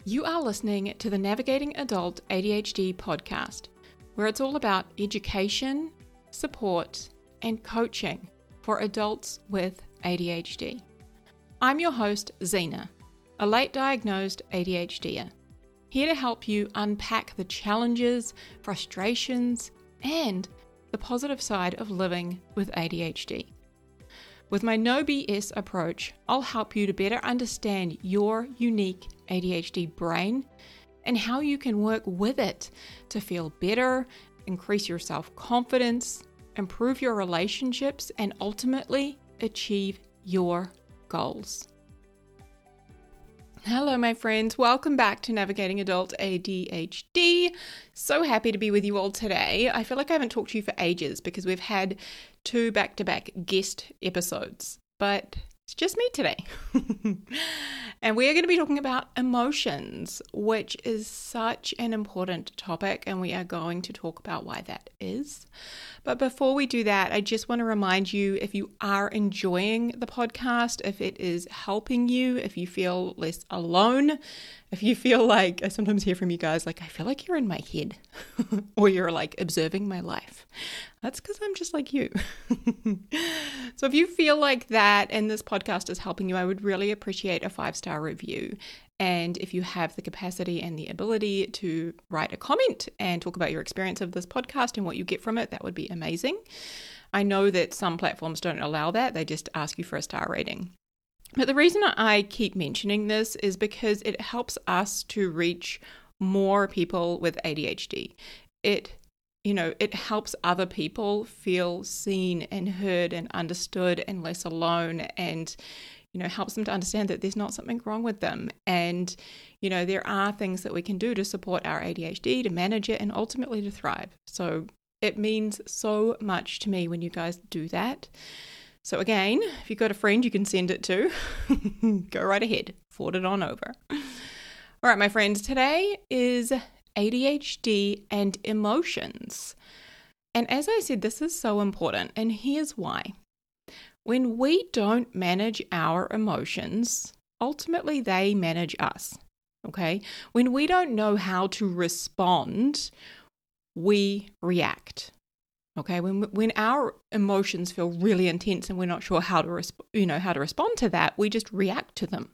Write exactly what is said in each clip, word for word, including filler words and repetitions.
You are listening to the Navigating Adult A D H D podcast, where it's all about education, support, and coaching for adults with A D H D. I'm your host, Zena, a late diagnosed A D H D er, here to help you unpack the challenges, frustrations, and the positive side of living with A D H D. With my no B S approach, I'll help you to better understand your unique A D H D brain and how you can work with it to feel better, increase your self-confidence, improve your relationships, and ultimately achieve your goals. Hello, my friends. Welcome back to Navigating Adult A D H D. So happy to be with you all today. I feel like I haven't talked to you for ages because we've had two back-to-back guest episodes, but it's just me today. And we are going to be talking about emotions, which is such an important topic, and we are going to talk about why that is. But before we do that, I just want to remind you, if you are enjoying the podcast, if it is helping you, if you feel less alone, if you feel like, I sometimes hear from you guys, like, I feel like you're in my head, or you're like observing my life. That's because I'm just like you. So if you feel like that and this podcast is helping you, I would really appreciate a five-star review. And if you have the capacity and the ability to write a comment and talk about your experience of this podcast and what you get from it, that would be amazing. I know that some platforms don't allow that. They just ask you for a star rating. But the reason I keep mentioning this is because it helps us to reach more people with A D H D. It You know, it helps other people feel seen and heard and understood and less alone, and, you know, helps them to understand that there's not something wrong with them. And, you know, there are things that we can do to support our A D H D, to manage it, and ultimately to thrive. So it means so much to me when you guys do that. So again, if you've got a friend you can send it to, go right ahead, forward it on over. All right, my friends, today is A D H D and emotions. And as I said, this is so important, and here's why. When we don't manage our emotions, ultimately they manage us, okay? When we don't know how to respond, we react, okay? When when our emotions feel really intense and we're not sure how to resp- you know how to respond to that, we just react to them.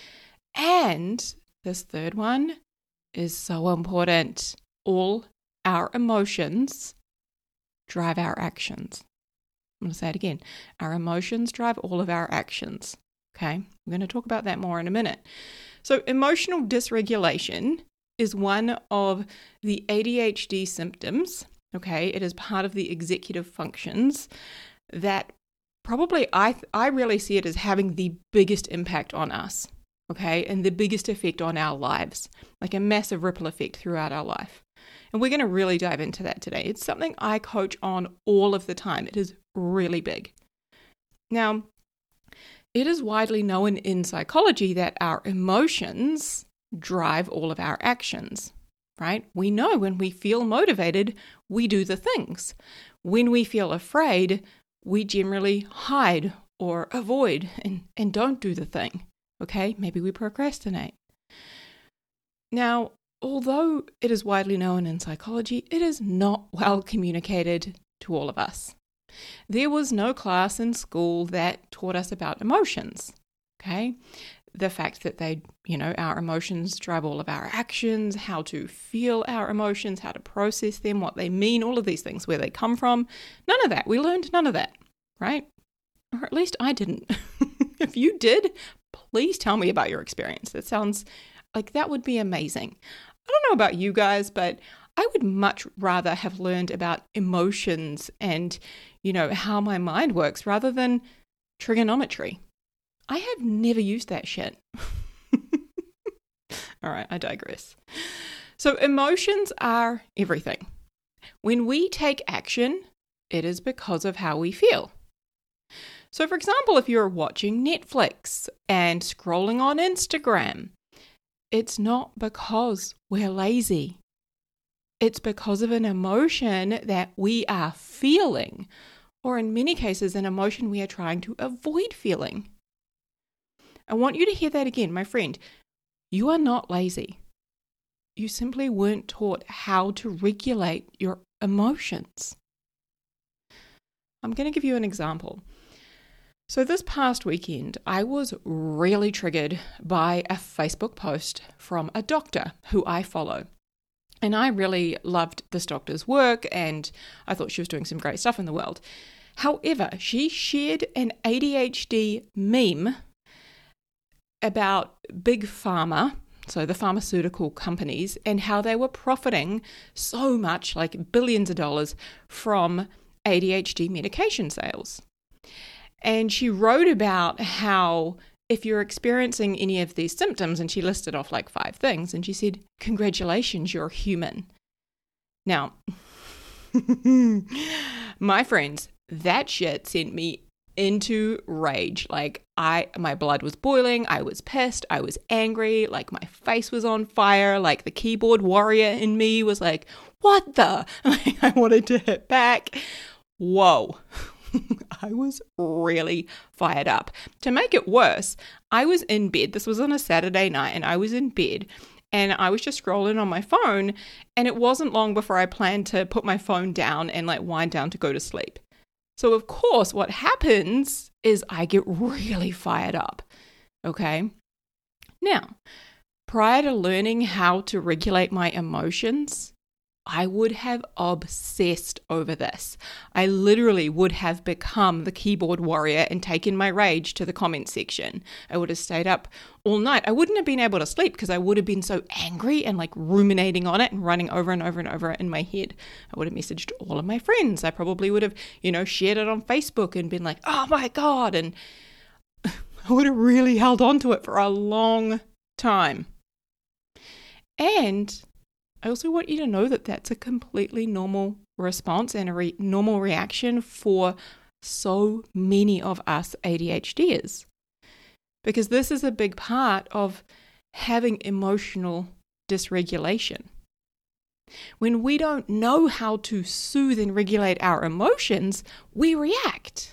And this third one is so important. All our emotions drive our actions. I'm going to say it again. Our emotions drive all of our actions. Okay, I'm going to talk about that more in a minute. So emotional dysregulation is one of the A D H D symptoms. Okay, it is part of the executive functions that probably I I really see it as having the biggest impact on us. Okay, and the biggest effect on our lives, like a massive ripple effect throughout our life. And we're going to really dive into that today. It's something I coach on all of the time. It is really big. Now, it is widely known in psychology that our emotions drive all of our actions, right? We know when we feel motivated, we do the things. When we feel afraid, we generally hide or avoid and, and don't do the thing. Okay, maybe we procrastinate. Now, although it is widely known in psychology, it is not well communicated to all of us. There was no class in school that taught us about emotions, okay? The fact that they, you know, our emotions drive all of our actions, how to feel our emotions, how to process them, what they mean, all of these things, where they come from. None of that. We learned none of that, right? Or at least I didn't. If you did, please tell me about your experience. That sounds like that would be amazing. I don't know about you guys, but I would much rather have learned about emotions and, you know, how my mind works rather than trigonometry. I have never used that shit. All right, I digress. So emotions are everything. When we take action, it is because of how we feel. So for example, if you're watching Netflix and scrolling on Instagram, it's not because we're lazy. It's because of an emotion that we are feeling, or in many cases, an emotion we are trying to avoid feeling. I want you to hear that again, my friend. You are not lazy. You simply weren't taught how to regulate your emotions. I'm going to give you an example. So this past weekend, I was really triggered by a Facebook post from a doctor who I follow. And I really loved this doctor's work and I thought she was doing some great stuff in the world. However, she shared an A D H D meme about Big Pharma, so the pharmaceutical companies, and how they were profiting so much, like billions of dollars, from A D H D medication sales. And she wrote about how if you're experiencing any of these symptoms, and she listed off like five things, and she said, congratulations, you're human. Now, my friends, that shit sent me into rage. Like I, my blood was boiling. I was pissed. I was angry. Like my face was on fire. Like the keyboard warrior in me was like, what the? Like, I wanted to hit back. Whoa. I was really fired up. To make it worse, I was in bed. This was on a Saturday night and I was in bed and I was just scrolling on my phone, and it wasn't long before I planned to put my phone down and like wind down to go to sleep. So of course, what happens is I get really fired up. Okay. Now, prior to learning how to regulate my emotions, I would have obsessed over this. I literally would have become the keyboard warrior and taken my rage to the comment section. I would have stayed up all night. I wouldn't have been able to sleep because I would have been so angry and like ruminating on it and running over and over and over it in my head. I would have messaged all of my friends. I probably would have, you know, shared it on Facebook and been like, oh my God. And I would have really held on to it for a long time. And I also want you to know that that's a completely normal response and a re- normal reaction for so many of us A D H Ders. Because this is a big part of having emotional dysregulation. When we don't know how to soothe and regulate our emotions, we react.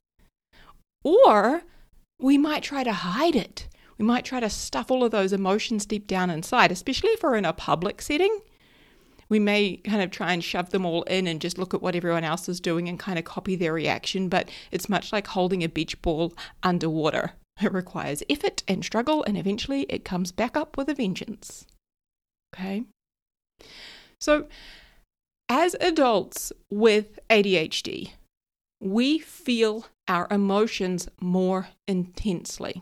Or we might try to hide it. We might try to stuff all of those emotions deep down inside, especially if we're in a public setting. We may kind of try and shove them all in and just look at what everyone else is doing and kind of copy their reaction, but it's much like holding a beach ball underwater. It requires effort and struggle, and eventually it comes back up with a vengeance. Okay? So, as adults with A D H D, we feel our emotions more intensely.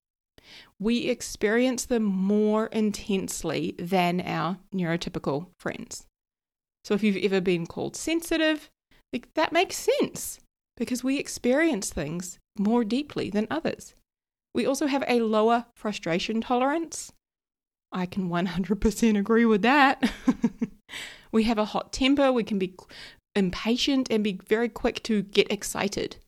We experience them more intensely than our neurotypical friends. So if you've ever been called sensitive, like, that makes sense because we experience things more deeply than others. We also have a lower frustration tolerance. I can one hundred percent agree with that. We have a hot temper. We can be impatient and be very quick to get excited.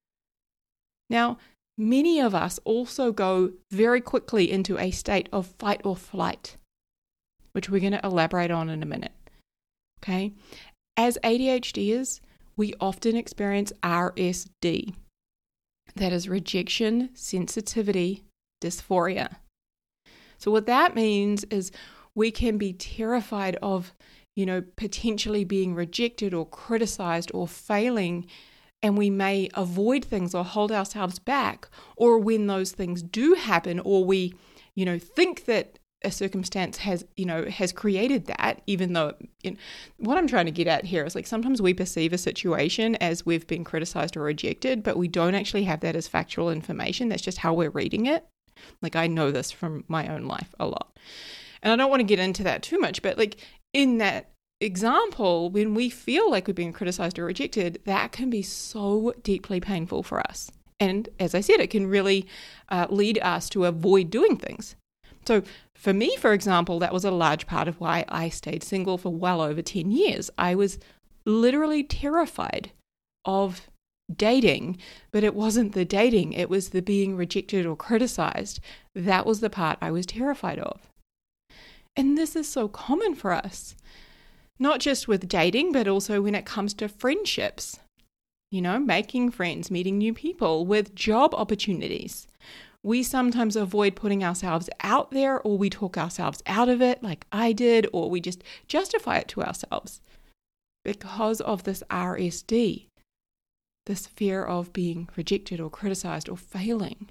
Now, many of us also go very quickly into a state of fight or flight, which we're going to elaborate on in a minute. Okay? As A D H Ders, we often experience R S D. That is rejection, sensitivity, dysphoria. So what that means is we can be terrified of, you know, potentially being rejected or criticized or failing, and we may avoid things or hold ourselves back, or when those things do happen, or we, you know, think that a circumstance has, you know, has created that, even though, you know, what I'm trying to get at here is like sometimes we perceive a situation as we've been criticized or rejected, but we don't actually have that as factual information. That's just how we're reading it. Like I know this from my own life a lot. And I don't want to get into that too much, but like in that example, when we feel like we're being criticized or rejected, that can be so deeply painful for us. And as I said, it can really uh, lead us to avoid doing things. So for me, for example, that was a large part of why I stayed single for well over ten years. I was literally terrified of dating, but it wasn't the dating, it was the being rejected or criticized. That was the part I was terrified of. And this is so common for us, not just with dating, but also when it comes to friendships, you know, making friends, meeting new people, with job opportunities. we sometimes avoid putting ourselves out there, or we talk ourselves out of it like I did, or we just justify it to ourselves because of this R S D, this fear of being rejected or criticized or failing.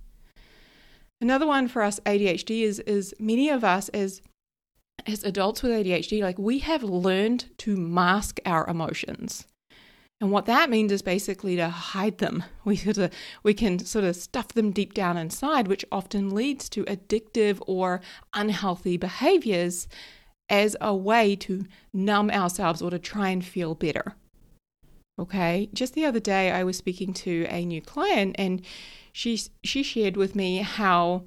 Another one for us A D H D is, is many of us as, as adults with A D H D, like we have learned to mask our emotions. And what that means is basically to hide them. We sort of, we can sort of stuff them deep down inside, which often leads to addictive or unhealthy behaviors as a way to numb ourselves or to try and feel better. Okay, just the other day I was speaking to a new client, and she she shared with me how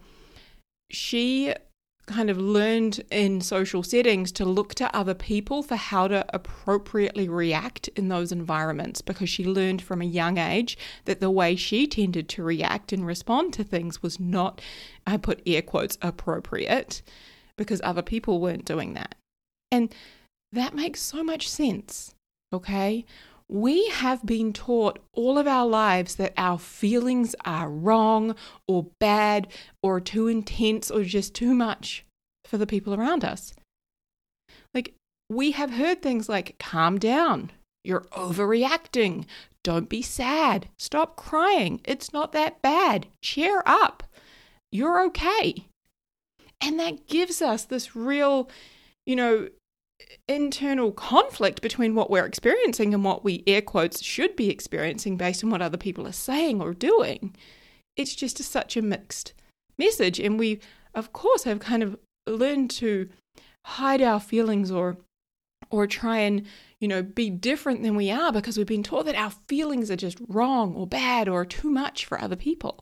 she kind of learned in social settings to look to other people for how to appropriately react in those environments, because she learned from a young age that the way she tended to react and respond to things was not, I put air quotes, appropriate, because other people weren't doing that. And that makes so much sense, okay? We have been taught all of our lives that our feelings are wrong or bad or too intense or just too much for the people around us. Like, we have heard things like, calm down, you're overreacting, don't be sad, stop crying, it's not that bad, cheer up, you're okay. And that gives us this real, you know, internal conflict between what we're experiencing and what we, air quotes, should be experiencing based on what other people are saying or doing. It's just a, such a mixed message. And we, of course, have kind of learned to hide our feelings or or try and, you know, be different than we are because we've been taught that our feelings are just wrong or bad or too much for other people.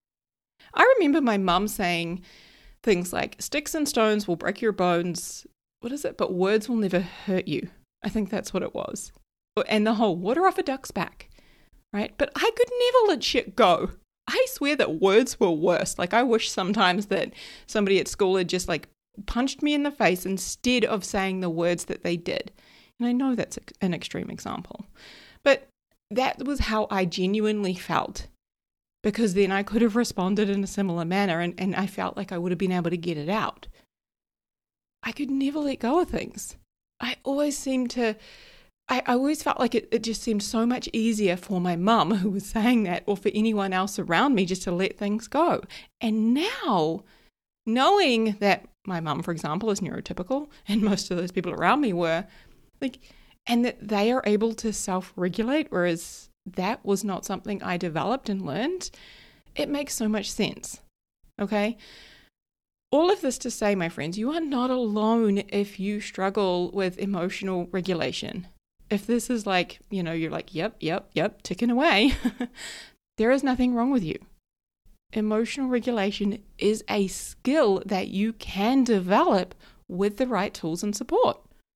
I remember my mum saying things like, sticks and stones will break your bones, what is it? But words will never hurt you. I think that's what it was. And the whole water off a duck's back, right? But I could never let shit go. I swear that words were worse. Like, I wish sometimes that somebody at school had just like punched me in the face instead of saying the words that they did. And I know that's an extreme example, but that was how I genuinely felt, because then I could have responded in a similar manner and, and I felt like I would have been able to get it out. I could never let go of things. I always seemed to, I, I always felt like it, it just seemed so much easier for my mum who was saying that, or for anyone else around me, just to let things go. And now, knowing that my mum, for example, is neurotypical, and most of those people around me were, like, and that they are able to self-regulate, whereas that was not something I developed and learned, it makes so much sense, okay? All of this to say, my friends, you are not alone if you struggle with emotional regulation. If this is like, you know, you're like, yep, yep, yep, ticking away, there is nothing wrong with you. Emotional regulation is a skill that you can develop with the right tools and support.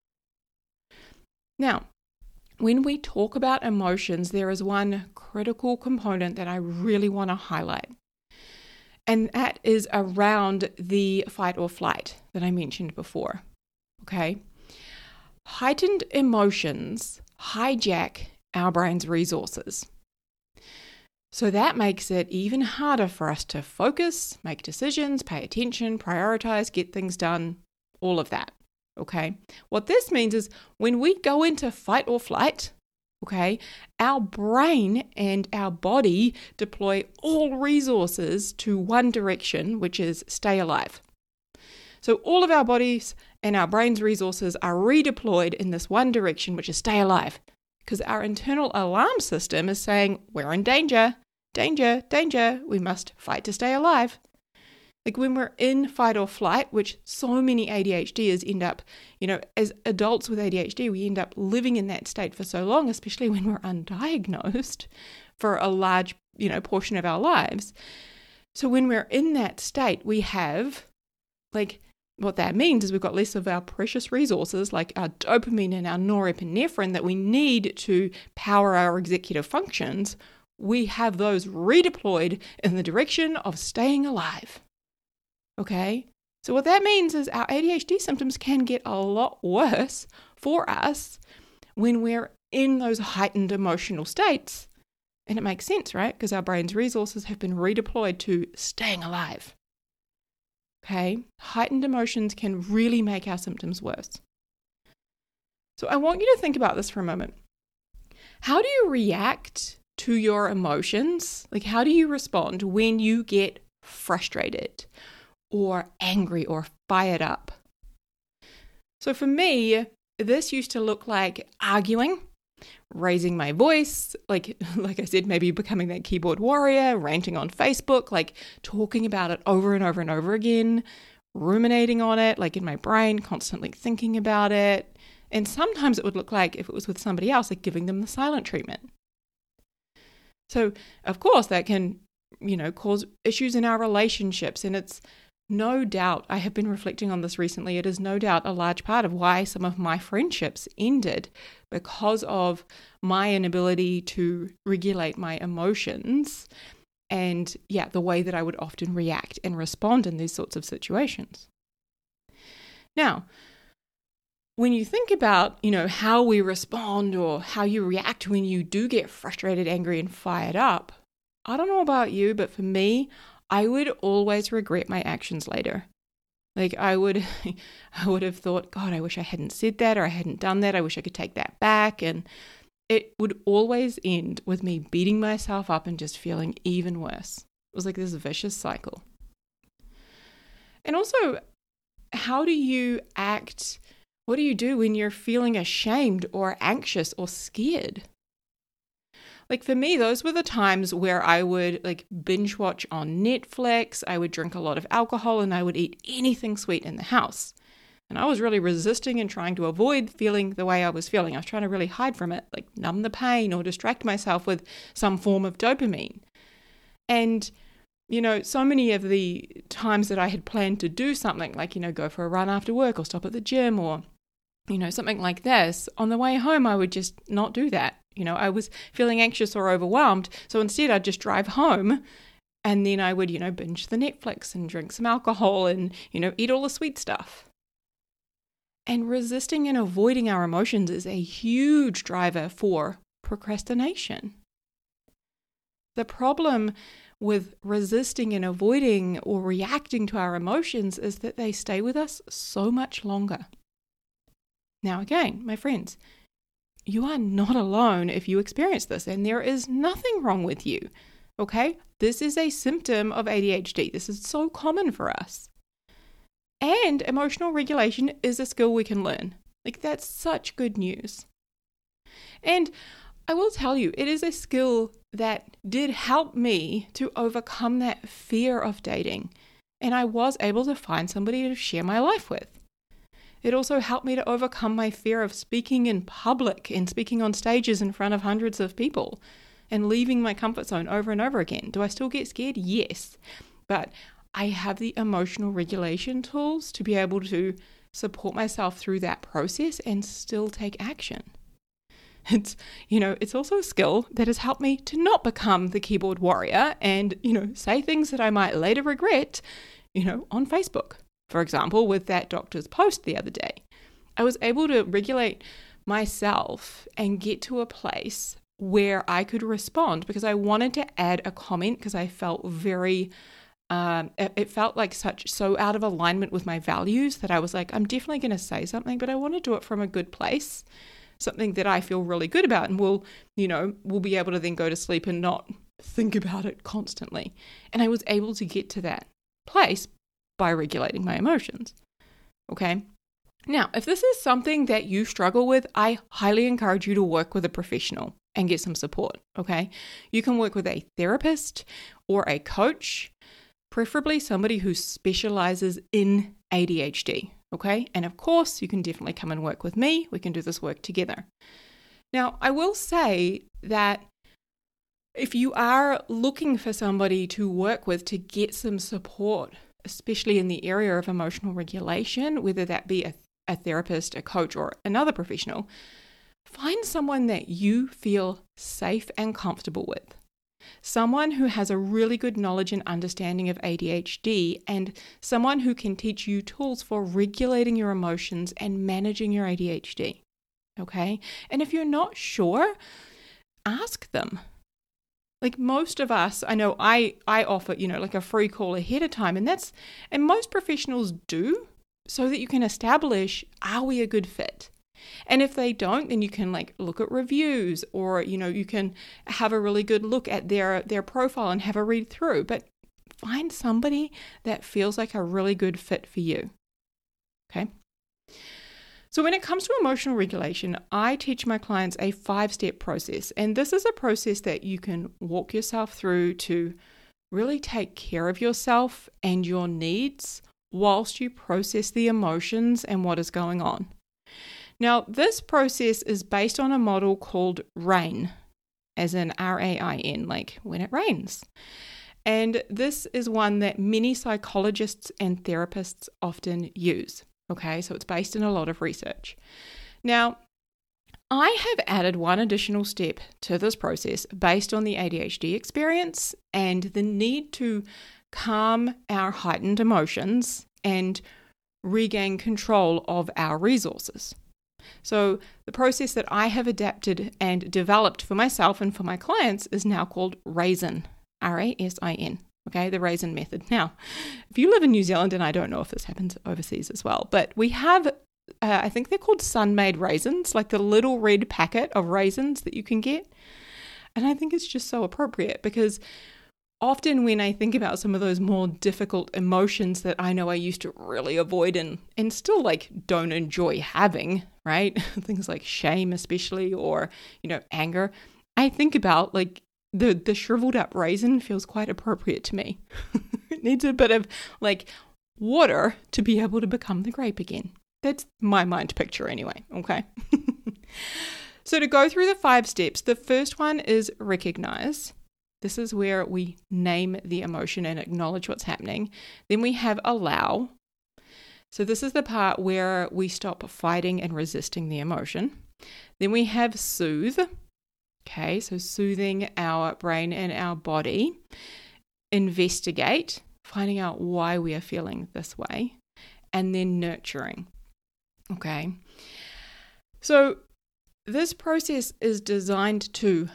Now, when we talk about emotions, there is one critical component that I really want to highlight. And that is around the fight or flight that I mentioned before, okay? Heightened emotions hijack our brain's resources. So that makes it even harder for us to focus, make decisions, pay attention, prioritize, get things done, all of that, okay? What this means is when we go into fight or flight, okay, our brain and our body deploy all resources to one direction, which is stay alive. So all of our bodies and our brain's resources are redeployed in this one direction, which is stay alive, because our internal alarm system is saying, we're in danger, danger, danger, we must fight to stay alive. Like when we're in fight or flight, which so many ADHDers end up, you know, as adults with A D H D, we end up living in that state for so long, especially when we're undiagnosed for a large, you know, portion of our lives. So when we're in that state, we have, like, what that means is we've got less of our precious resources, like our dopamine and our norepinephrine that we need to power our executive functions. We have those redeployed in the direction of staying alive. Okay, so what that means is our A D H D symptoms can get a lot worse for us when we're in those heightened emotional states And it makes sense, right? Because our brain's resources have been redeployed to staying alive. Okay? Heightened emotions can really make our symptoms worse. So I want you to think about this for a moment. How do you react to your emotions? Like, how do you respond when you get frustrated or angry or fired up? So for me, this used to look like arguing, raising my voice, like like I said, maybe becoming that keyboard warrior, ranting on Facebook, like talking about it over and over and over again, ruminating on it, like in my brain, constantly thinking about it. And sometimes it would look like, if it was with somebody else, like giving them the silent treatment. So, of course, that can, you know, cause issues in our relationships. And it's no doubt, I have been reflecting on this recently, it is no doubt a large part of why some of my friendships ended, because of my inability to regulate my emotions and, yeah, the way that I would often react and respond in these sorts of situations. Now, when you think about, you know, how we respond or how you react when you do get frustrated, angry, and fired up, I don't know about you, but for me, I would always regret my actions later. Like I would, I would have thought, God, I wish I hadn't said that, or I hadn't done that. I wish I could take that back. And it would always end with me beating myself up and just feeling even worse. It was like this vicious cycle. And also, how do you act? What do you do when you're feeling ashamed or anxious or scared? Like for me, those were the times where I would like binge watch on Netflix, I would drink a lot of alcohol, and I would eat anything sweet in the house. And I was really resisting and trying to avoid feeling the way I was feeling. I was trying to really hide from it, like numb the pain or distract myself with some form of dopamine. And, you know, so many of the times that I had planned to do something like, you know, go for a run after work or stop at the gym or, you know, something like this, on the way home, I would just not do that. You know, I was feeling anxious or overwhelmed. So instead I'd just drive home and then I would, you know, binge the Netflix and drink some alcohol and, you know, eat all the sweet stuff. And resisting and avoiding our emotions is a huge driver for procrastination. The problem with resisting and avoiding or reacting to our emotions is that they stay with us so much longer. Now, again, my friends, you are not alone if you experience this, and there is nothing wrong with you, okay? This is a symptom of A D H D. This is so common for us. And emotional regulation is a skill we can learn. Like, that's such good news. And I will tell you, it is a skill that did help me to overcome that fear of dating. And I was able to find somebody to share my life with. It also helped me to overcome my fear of speaking in public and speaking on stages in front of hundreds of people and leaving my comfort zone over and over again. Do I still get scared? Yes. But I have the emotional regulation tools to be able to support myself through that process and still take action. It's, you know, it's also a skill that has helped me to not become the keyboard warrior and, you know, say things that I might later regret, you know, on Facebook. For example, with that doctor's post the other day, I was able to regulate myself and get to a place where I could respond because I wanted to add a comment because I felt very, um, it, it felt like such, so out of alignment with my values that I was like, I'm definitely going to say something, but I want to do it from a good place, something that I feel really good about and will, you know, will be able to then go to sleep and not think about it constantly. And I was able to get to that place by regulating my emotions. Okay. Now, if this is something that you struggle with, I highly encourage you to work with a professional and get some support. Okay. You can work with a therapist or a coach, preferably somebody who specializes in A D H D. Okay. And of course, you can definitely come and work with me. We can do this work together. Now, I will say that if you are looking for somebody to work with to get some support, especially in the area of emotional regulation, whether that be a, a therapist, a coach, or another professional, find someone that you feel safe and comfortable with. Someone who has a really good knowledge and understanding of A D H D and someone who can teach you tools for regulating your emotions and managing your A D H D. Okay? And if you're not sure, ask them. Like most of us, I know I, I offer, you know, like a free call ahead of time, and that's, and most professionals do, so that you can establish, are we a good fit? And if they don't, then you can like look at reviews, or, you know, you can have a really good look at their, their profile and have a read through, but find somebody that feels like a really good fit for you. Okay. So when it comes to emotional regulation, I teach my clients a five-step process. And this is a process that you can walk yourself through to really take care of yourself and your needs whilst you process the emotions and what is going on. Now, this process is based on a model called RAIN, as in R A I N, like when it rains. And this is one that many psychologists and therapists often use. Okay, so it's based in a lot of research. Now, I have added one additional step to this process based on the A D H D experience and the need to calm our heightened emotions and regain control of our resources. So the process that I have adapted and developed for myself and for my clients is now called RAISIN, R A S I N. Okay, the RAISIN method. Now, if you live in New Zealand, and I don't know if this happens overseas as well, but we have, uh, I think they're called Sun-Maid raisins, like the little red packet of raisins that you can get. And I think it's just so appropriate because often when I think about some of those more difficult emotions that I know I used to really avoid and, and still like don't enjoy having, right? Things like shame especially, or, you know, anger. I think about like, The the shriveled up raisin feels quite appropriate to me. It needs a bit of like water to be able to become the grape again. That's my mind picture anyway, okay? So to go through the five steps, the first one is recognize. This is where we name the emotion and acknowledge what's happening. Then we have allow. So this is the part where we stop fighting and resisting the emotion. Then we have soothe. Okay, so soothing our brain and our body. Investigate, finding out why we are feeling this way. And then nurturing. Okay, so this process is designed to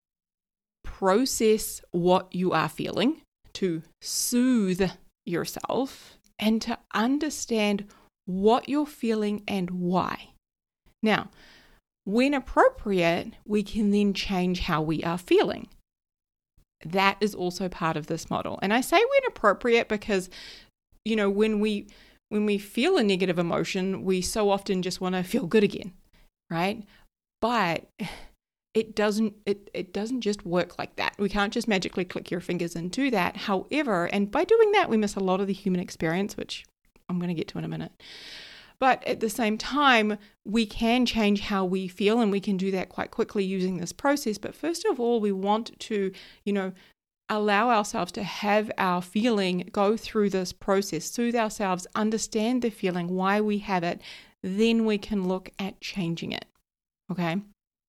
process what you are feeling, to soothe yourself, and to understand what you're feeling and why. Now, when appropriate, we can then change how we are feeling. That is also part of this model. And I say when appropriate because, you know, when we when we feel a negative emotion, we so often just want to feel good again, right? But it doesn't it, it doesn't just work like that. We can't just magically click your fingers and do that. However, and by doing that, we miss a lot of the human experience, which I'm going to get to in a minute. But at the same time, we can change how we feel, and we can do that quite quickly using this process. But first of all, we want to, you know, allow ourselves to have our feeling, go through this process, soothe ourselves, understand the feeling, why we have it. Then we can look at changing it. Okay?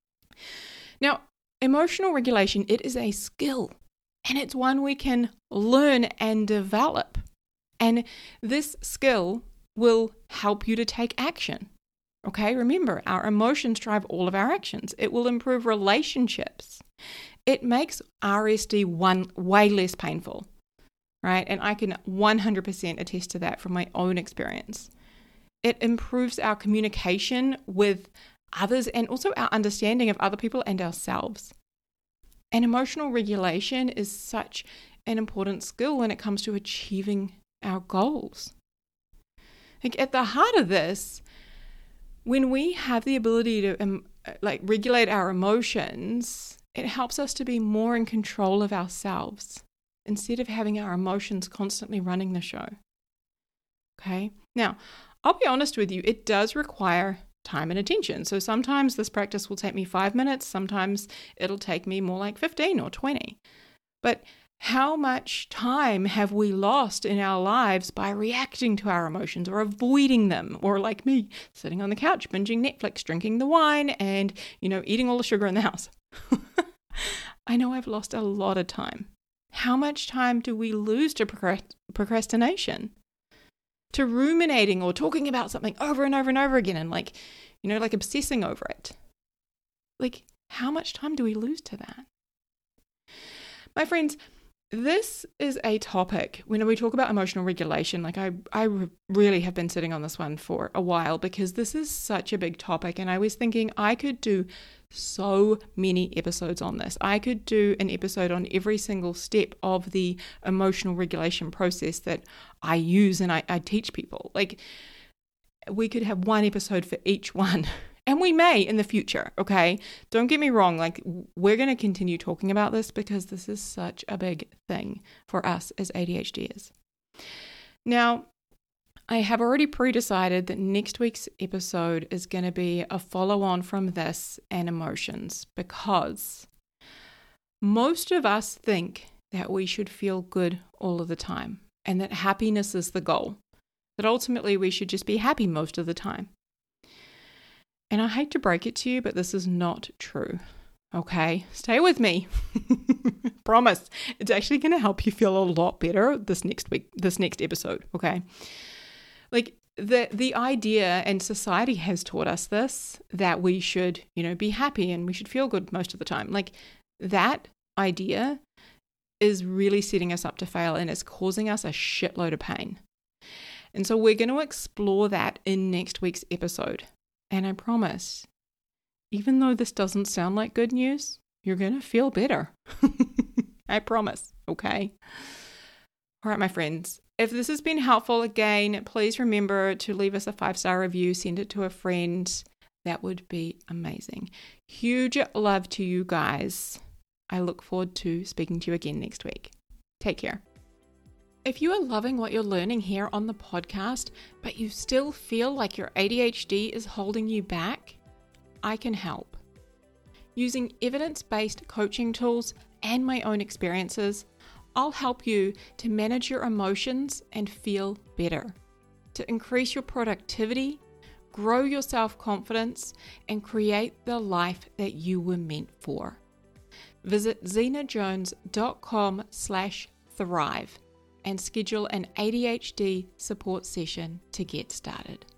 Now, emotional regulation, it is a skill, and it's one we can learn and develop. And this skill will help you to take action. Okay, remember, our emotions drive all of our actions. It will improve relationships. It makes R S D one way less painful, right? And I can one hundred percent attest to that from my own experience. It improves our communication with others and also our understanding of other people and ourselves. And emotional regulation is such an important skill when it comes to achieving our goals. Like at the heart of this, when we have the ability to um, like regulate our emotions, it helps us to be more in control of ourselves instead of having our emotions constantly running the show. Okay? Now, I'll be honest with you, it does require time and attention. So sometimes this practice will take me five minutes, sometimes it'll take me more like fifteen or twenty. But how much time have we lost in our lives by reacting to our emotions or avoiding them? Or like me, sitting on the couch, binging Netflix, drinking the wine, and, you know, eating all the sugar in the house. I know I've lost a lot of time. How much time do we lose to procrastination? To ruminating or talking about something over and over and over again and like, you know, like obsessing over it. Like, how much time do we lose to that? My friends, this is a topic when we talk about emotional regulation. Like I, I really have been sitting on this one for a while because this is such a big topic. And I was thinking I could do so many episodes on this. I could do an episode on every single step of the emotional regulation process that I use and I, I teach people. Like we could have one episode for each one. And we may in the future, okay? Don't get me wrong, like we're going to continue talking about this because this is such a big thing for us as ADHDers. Now, I have already pre-decided that next week's episode is going to be a follow-on from this and emotions because most of us think that we should feel good all of the time and that happiness is the goal, that ultimately we should just be happy most of the time. And I hate to break it to you, but this is not true. Okay, stay with me. Promise. It's actually going to help you feel a lot better this next week, this next episode. Okay. Like the the idea, and society has taught us this, that we should, you know, be happy and we should feel good most of the time. Like that idea is really setting us up to fail and it's causing us a shitload of pain. And so we're going to explore that in next week's episode. And I promise, even though this doesn't sound like good news, you're going to feel better. I promise, okay? All right, my friends, if this has been helpful, again, please remember to leave us a five-star review, send it to a friend. That would be amazing. Huge love to you guys. I look forward to speaking to you again next week. Take care. If you are loving what you're learning here on the podcast, but you still feel like your A D H D is holding you back, I can help. Using evidence-based coaching tools and my own experiences, I'll help you to manage your emotions and feel better, to increase your productivity, grow your self-confidence, and create the life that you were meant for. Visit zenajones.com slash thrive and schedule an A D H D support session to get started.